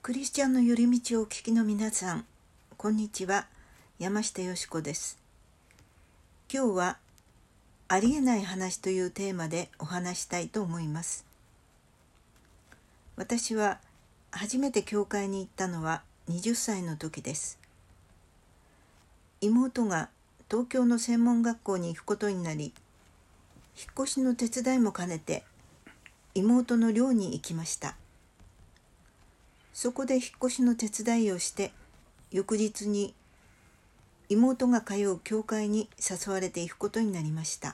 クリスチャンの寄り道をお聞きの皆さん、こんにちは。山下よし子です。今日はありえない話というテーマでお話したいと思います。私は初めて教会に行ったのは20歳の時です。妹が東京の専門学校に行くことになり、引っ越しの手伝いも兼ねて妹の寮に行きました。そこで引っ越しの手伝いをして、翌日に妹が通う教会に誘われていくことになりました。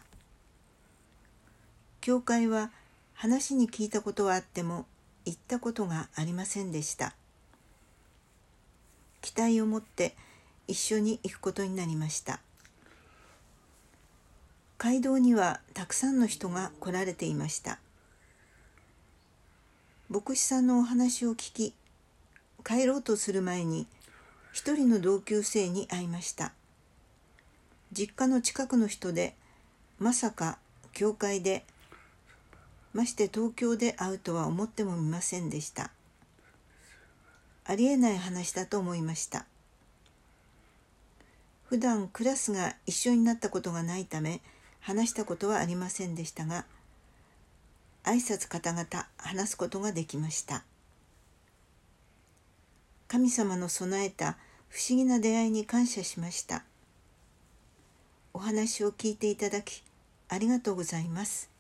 教会は話に聞いたことはあっても行ったことがありませんでした。期待を持って一緒に行くことになりました。街道にはたくさんの人が来られていました。牧師さんのお話を聞き、帰ろうとする前に一人の同級生に会いました。実家の近くの人で、まさか教会で、まして東京で会うとは思ってもみませんでした。ありえない話だと思いました。普段クラスが一緒になったことがないため、話したことはありませんでしたが、挨拶方々話すことができました。神様の備えた不思議な出会いに感謝しました。お話を聞いていただきありがとうございます。